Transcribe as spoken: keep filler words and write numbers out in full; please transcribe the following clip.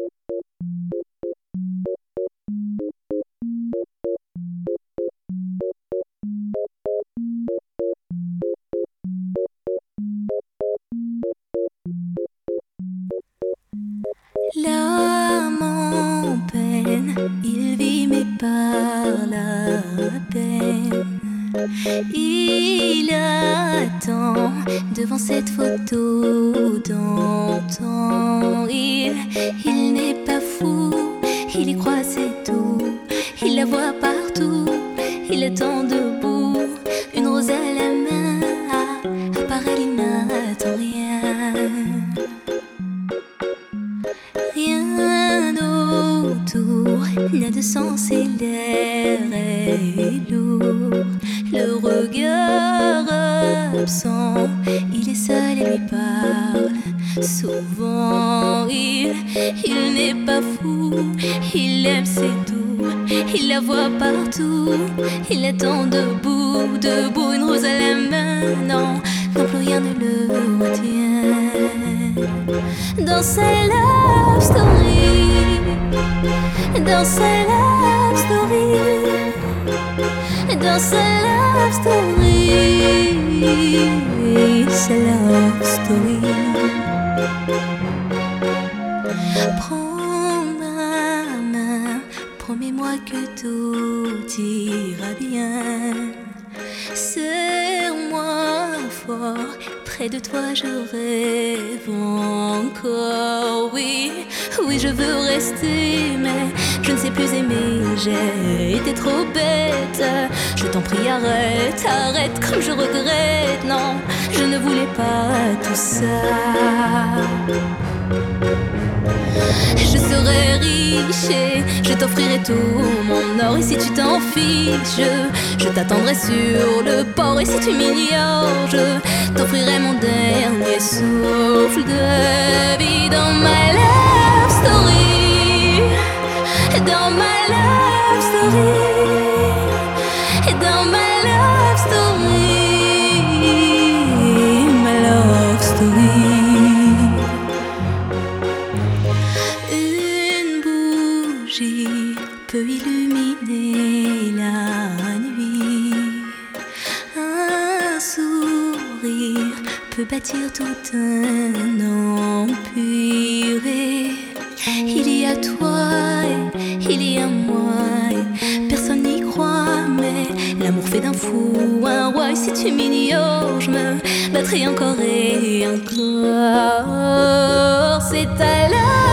L'âme en peine, il vit mais par la peine. Il attend devant cette photo d'antan. Il, il n'est pas fou, il y croit c'est tout. Il la voit partout, il attend debout. Une rose à la main, à part elle il n'attend rien. Rien autour n'a de sens et l'air est lourd. Le regard absent, il est seul et lui parle souvent. Il, il n'est pas fou, il aime c'est tout. Il la voit partout, il attend debout, debout, une rose à la main. Non, non plus rien ne le retient. Dans sa love story, dans sa love story, dans sa love story, sa love story. Prends ma main, promets-moi que tout ira bien. Serre-moi fort, près de toi je rêve encore. Oui, oui je veux rester, mais je ne sais plus aimer. J'ai été trop bête. Je t'en prie arrête, arrête comme je regrette. Non, je ne voulais pas tout ça. Je serai riche et je t'offrirai tout mon or. Et si tu t'en fiches, je, je t'attendrai sur le port. Et si tu m'ignores, je t'offrirai mon dernier souffle de vie. Dans ma love story, dans ma love story, dans ma love story, ma love story. Peut illuminer la nuit. Un sourire peut bâtir tout un empire. Et il y a toi et il y a moi et personne n'y croit, mais l'amour fait d'un fou un roi. Et si tu m'ignores, je me battrai encore et encore. C'est à la